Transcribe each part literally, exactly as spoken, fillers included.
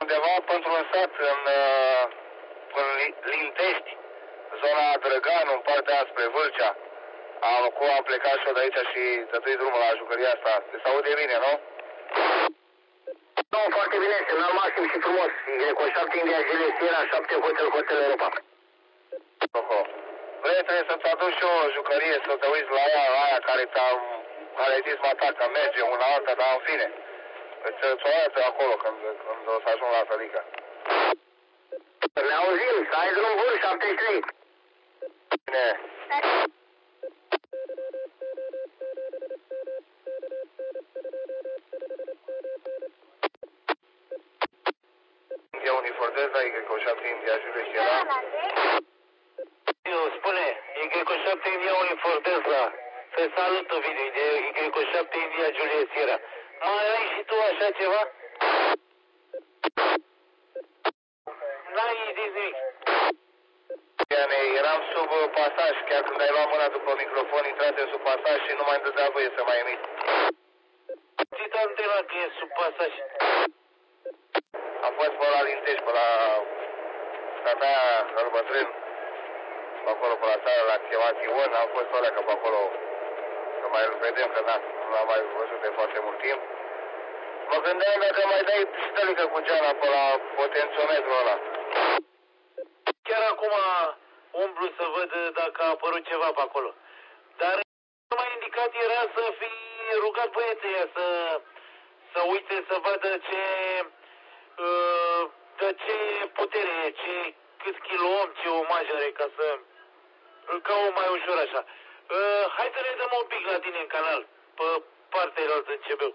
undeva pentru un sat în, uh, în Lintești, zona Drăgan, în partea spre Vâlcea. Am, cum am plecat și eu de aici și dătui drumul la jucăria asta. Se aude bine, nu? Nu, foarte bine, semnal maxim și frumos. Y șapte India Juliet Sierra, șapte Hotel Hotel Europa. Oho. Vrei, trebuie să-ți aduc și o jucărie, să te uiți la ea, la aia care te-a, care ai zis, mă, că merge una alta, dar în fine. Îți o arată acolo când, când o să ajung la Sălică. Ne auzim, să ai drum bun, șaptezeci și trei. Bine. India Uniforteza, Y șapte India Juliet Sierra. Spune, Y șapte India Uniforteza, te salut, Ovidiu, de Y șapte India Juliet Sierra. Mai ai și tu așa ceva? N-ai zis nimic. Eram sub pasaj, chiar când ai luat mâna după microfon, intrate sub pasaj și nu mai îmi dădea voie să mai emit. Ți te-am întrebat că e sub pasaj. Am fost pe la Lintești, pe la Stataia Albătrân, pe acolo, pe la țară, la chemat Ion, am fost alea că pe acolo, să mai îl vedem, că n-am mai văzut de foarte mult timp. Mă gândeam dacă mai dai stălică cu geana pe la potențiometrul ăla. Chiar acum umblu să văd dacă a apărut ceva pe acolo. Dar mai indicat era să fi rugat băieții să, să uite să vadă ce, de ce putere, ce, cât kilo om, ce omaj are, ca să ca o mai ușor așa. Hai să ne dăm un pic la tine în canal, pe partea altă în C B U.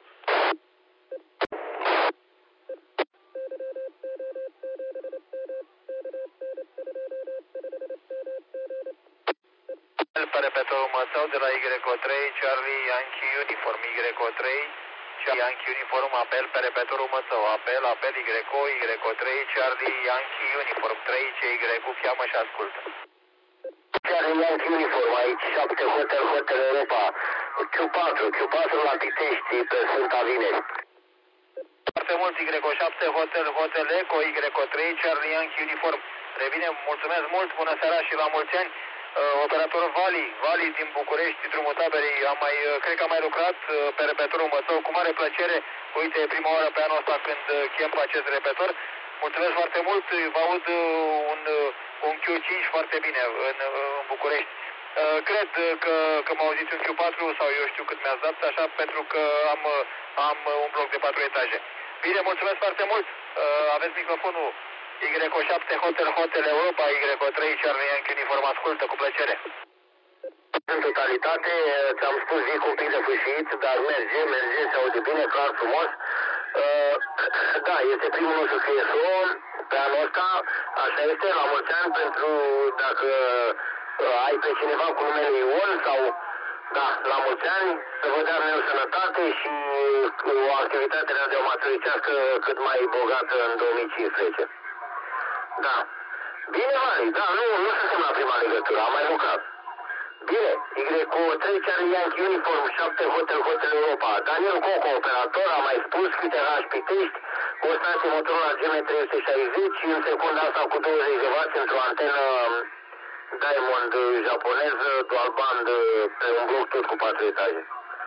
Pe repetorul Măsău de la Y trei, Charlie Yankee Uniform, Y trei, Charlie Yankee Uniform, apel pe repetorul Măsău, apel, apel, Y, Y trei, Charlie Yankee Uniform, trei, ce Y-ul cheamă și ascultă. Charlie Yankee Uniform, aici șapte Hotel Hotel Europa, Q patru, Q patru la Pitești, pe Sfânta Vineri. Foarte mult, Y șapte Hotel Hotel Eco, Y trei, Charlie Yankee Uniform. Revine, mulțumesc mult, bună seara și la mulți ani. Uh, operatorul Vali, Vali din București, drumul taberei, am mai, uh, cred că am mai lucrat uh, pe repetorul Măsău, cu mare plăcere. Uite, e prima oară pe anul ăsta când uh, chem pe acest repetor. Mulțumesc foarte mult, vă aud uh, un, uh, un Q cinci foarte bine în, uh, în București. Uh, cred că, că m-au auzit un Q patru sau eu știu cât mi-ați dat, așa, pentru că am, uh, am uh, un bloc de patru etaje. Bine, mulțumesc foarte mult, uh, aveți microfonul. Y șapte Hotel Hotel Europa, Y trei, Charlie Yankee Uniform, ascultă cu plăcere. În totalitate, ți-am spus, zic un pic de fâșit, dar merge, merge, se aude bine, clar, frumos. Uh, da, este primul nostru C S O pe anul ăsta, așa este, la mulți ani, pentru dacă uh, ai pe cineva cu numele Ion sau, da, la mulți ani, să vă dea Dumnezeu sănătate și o activitate radioamatoricească cât mai bogată în două mii cincisprezece. Da. Bine, Vali, da, nu, nu suntem la prima legătură, am mai lucrat. Bine, Y trei Charlie Yankee Uniform, șapte Hotel Hotel Europa. Daniel Coco, operator, a mai spus, câte H Pitești, cu o stație Motorola G M trei sute șaizeci, în secunda asta cu douăzeci de watt într-o antenă Diamond japoneză, dual band, pe un bloc tot cu patru etaje.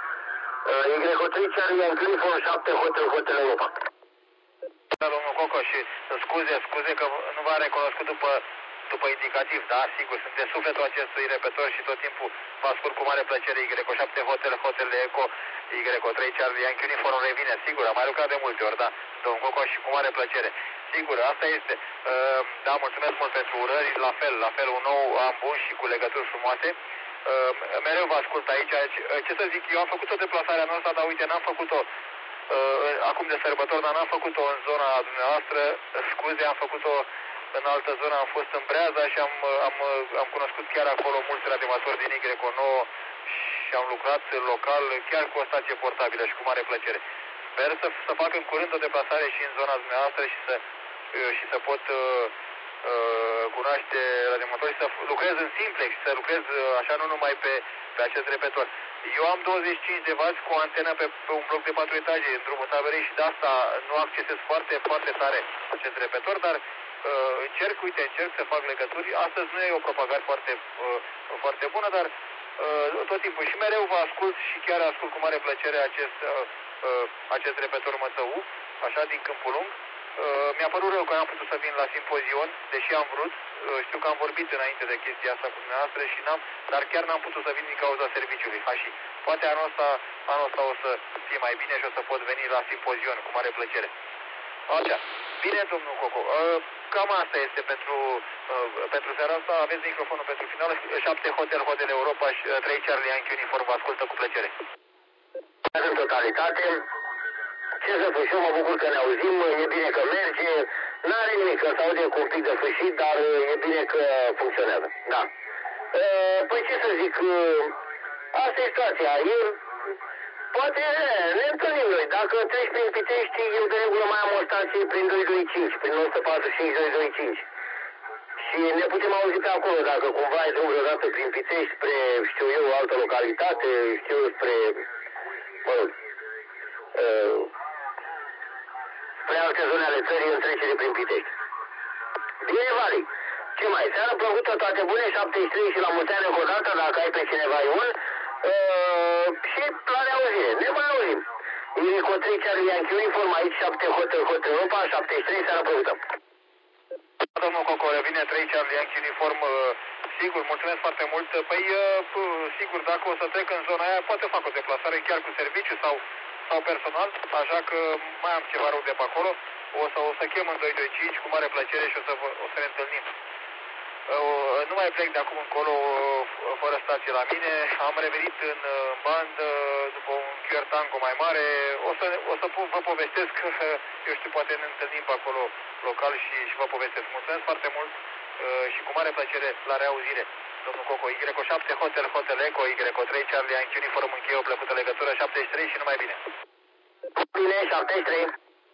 Y trei Charlie Yankee Uniform, șapte Hotel Hotel Europa. Domnul Coco, și scuze, scuze că nu v-am recunoscut după, după indicativ, da, sigur, sunt de sufletul acestui repetor și tot timpul vă ascult cu mare plăcere. Y șapte Hotel Hotel Eco, Y trei Charlie Yankee Uniform revine, sigur, am mai lucrat de multe ori, da, domnul Coco, și cu mare plăcere. Sigur, asta este. Uh, da, mulțumesc mult pentru urări, la fel, la fel, un nou an bun și cu legături frumoase. Uh, mereu vă ascult aici, ce să zic, eu am făcut o deplasare anul ăsta, dar uite, n-am făcut-o Uh, acum de sărbători, dar n-am făcut-o în zona dumneavoastră, scuze, am făcut-o în altă zonă, am fost în Breaza și am, am, am cunoscut chiar acolo mulți radioamatori din Y nouă și am lucrat local chiar cu o stație portabilă și cu mare plăcere. Sper să, să fac în curând o deplasare și în zona dumneavoastră și să, și să pot uh, uh, cunoaște radioamatori și să lucrez în simplex, să lucrez uh, așa nu numai pe, pe acest repetor. Eu am douăzeci și cinci de vați cu o antenă pe, pe un bloc de patru etaje în drumul taberei și de asta nu accesez foarte, foarte tare acest repetor, dar uh, încerc, uite, încerc să fac legături. Astăzi nu e o propagare foarte, uh, foarte bună, dar uh, tot timpul și mereu vă ascult și chiar ascult cu mare plăcere acest, uh, uh, acest repetor M T U, așa din Câmpul Lung. Uh, mi-a părut rău că n-am putut să vin la simpozion, deși am vrut. Uh, știu că am vorbit înainte de chestia asta cu dumneavoastră și n-am, dar chiar n-am putut să vin din cauza serviciului. Ha, și poate anul ăsta, anul ăsta o să fie mai bine și o să pot veni la simpozion cu mare plăcere. Așa. Bine, domnul Coco. Uh, cam asta este pentru, uh, pentru seara asta. Aveți microfonul pentru final. șapte Hotel, Hotel Europa și trei Charlie Yankee Uniform. Vă ascultă cu plăcere. În totalitate, ce să spun și eu, mă bucur că ne auzim, e bine că merge, n-are nimic, că se aude cu un pic de fâșit, dar e bine că funcționează. Da. Păi ce să zic, asta e situația. E, poate ne întâlnim noi. Dacă treci prin Pitești, eu de regulă mai am o stație prin doi doi cinci, prin o sută patruzeci și cinci doi doi cinci. Și ne putem auzi pe acolo, dacă cumva ai drum vreodată prin Pitești spre, știu eu, altă localitate, știu eu, spre, mă rog, uh, spre alte zone ale țării în trecere prin Pitești. Bine, Vali. Ce mai? Seara plăcută, toate bune, șaptezeci și trei și la mulți ani încă o dată, dacă ai pe cineva Ion. Uh, și la reauzire. Ne mai auzim. Irico trei Charlie Yankee Uniform, aici șapte Hotel Hotel Europa, șaptezeci și trei, seara plăcută. Domnul Coco, revine trei Charlie Yankee Uniform, uh, sigur, mulțumesc foarte mult. Păi, uh, sigur, dacă o să trec în zona aia, poate fac o deplasare chiar cu serviciu sau, sau personal, așa că mai am ceva rău de pe acolo. O să, o să chem în doi doi cinci cu mare plăcere și o să, o să ne întâlnim. Uh, nu mai plec de acum încolo uh, fără stație la mine. Am revenit în uh, bandă după un Q R Tango mai mare. O să, o să vă povestesc, eu știu, poate ne întâlnim pe acolo local și, și vă povestesc. Mulțumesc foarte mult uh, și cu mare plăcere la reauzire. Domnul Coco, Y șapte Hotel Hotel Eco, Y trei Charlie Yankee Uniform, încheie o plăcută legătură, șaptezeci și trei și numai bine. Bine, șaptezeci și trei.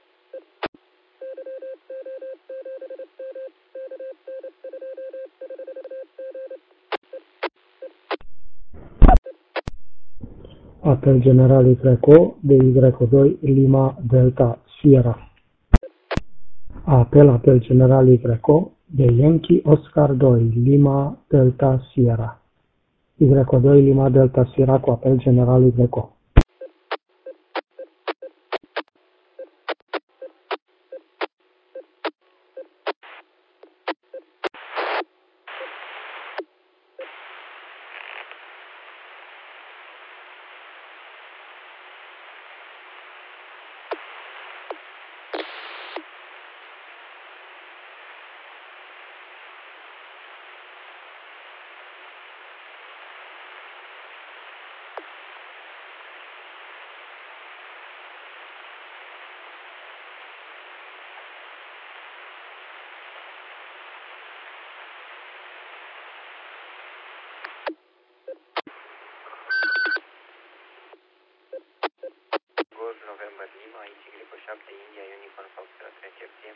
Apel General Y de Y doi Lima Delta Sierra. Apel Apel General Y de Yankee Oscar doi Lima Delta Sierra. Y doi Lima Delta Sierra cu apel General Y. November Lima, aici Y șapte India Uniform Foxtrot recepție.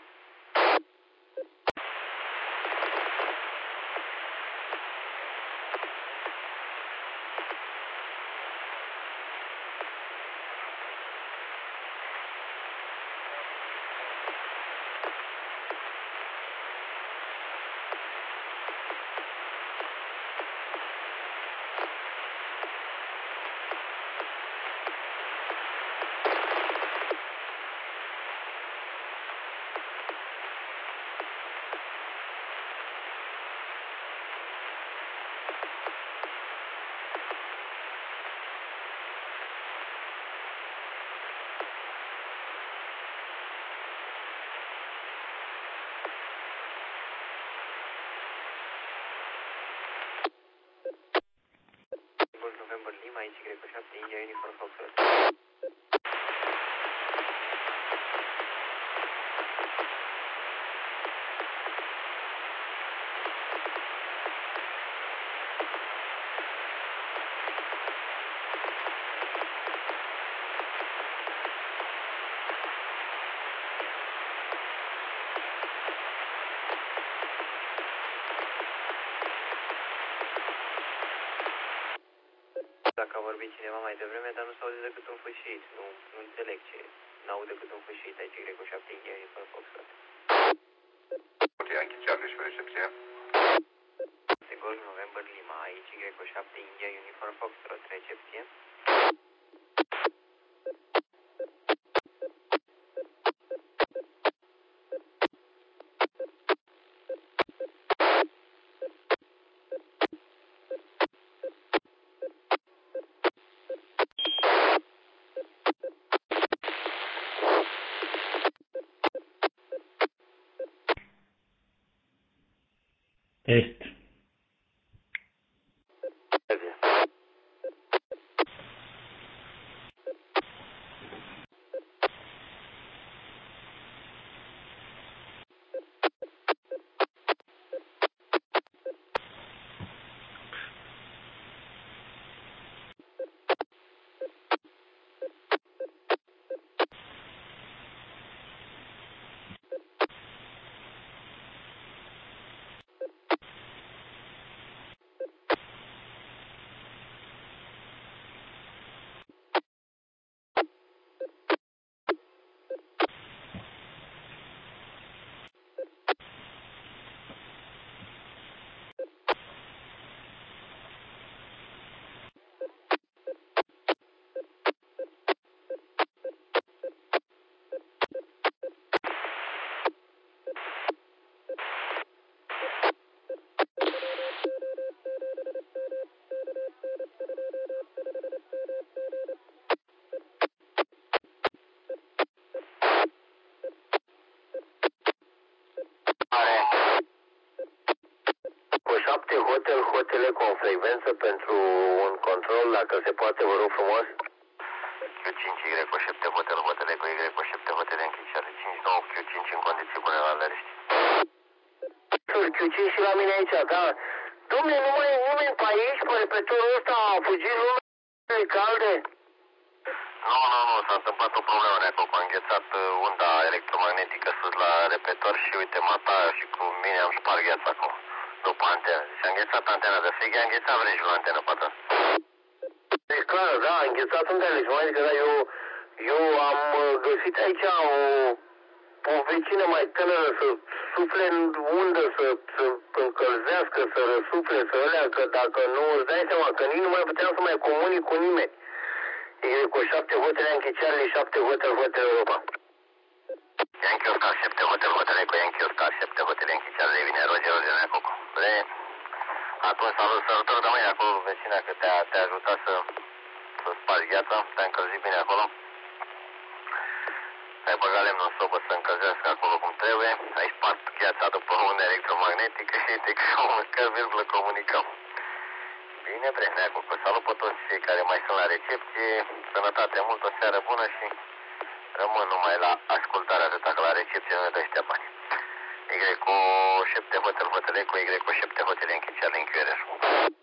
November Lima, aici Y șapte India Uniform Foxtrot. că a vorbit cineva mai devreme, dar nu se aude decât un fâșit. Nu, nu înțeleg ce. N-aud decât un fâșit aici, Greco șapte India Uniform Foxtrot. Yankee Charlie și recepție. Golf November Lima, aici Greco șapte India Uniform Foxtrot, recepție. Test. șapte Hotel, Hotele cu o frecvență pentru un control, dacă se poate, vă rog frumos. Q cinci Greco șapte Hotel, Hotele cu Greco șapte Hotele închiciare cinci nouă Q cinci în condiții bune la aleriști. Q cinci și la mine aici, da. Dom'le, nu mai e nimeni pe aici, pe repetorul ăsta, a fugit lumea calde? Nu, nu, nu, s-a întâmplat o problemă de acolo, a înghețat unda electromagnetică sus la repetor și uite, mata și cu mine am spart gheața acolo, după antenă. Și a înghețat antena de frig, a înghețat vrejul la antenă, poate. Deci clar, da, a înghețat antena, deci mai zic că da, eu, eu am găsit aici o, o vecină mai tânără să sufle în undă, să, să încălzească, să răsufle, să alea, că dacă nu îți dai seama că nici nu mai puteam să mai comunic cu nimeni. E cu șapte Hotele Yankee Charlie, șapte Hotel, Hotel Europa. Yankee Oscar, șapte Hotel, Hotele cu Yankee Oscar, șapte Hotel Yankee Charlie, vine Roger, Roger, acolo. Le, atunci salut, sărutor, dar mâine acolo, vecina, că te-a te ajutat să, să spargi gheața, te-a încălzit bine acolo. Ai băgat lemnul în sobă să încălzească acolo cum trebuie, ai spart gheața după undă electromagnetică și uite că măcar virgulă comunicăm. Bine, bre, cu salut pe toți cei care mai sunt la recepție, sănătate mult, o seară bună și rămân numai la ascultare atâta, că la recepție nu ne dă ăștia bani. Y cu șapte Hotel, Hotele cu Y cu șapte Hotele închiciare în Q R R.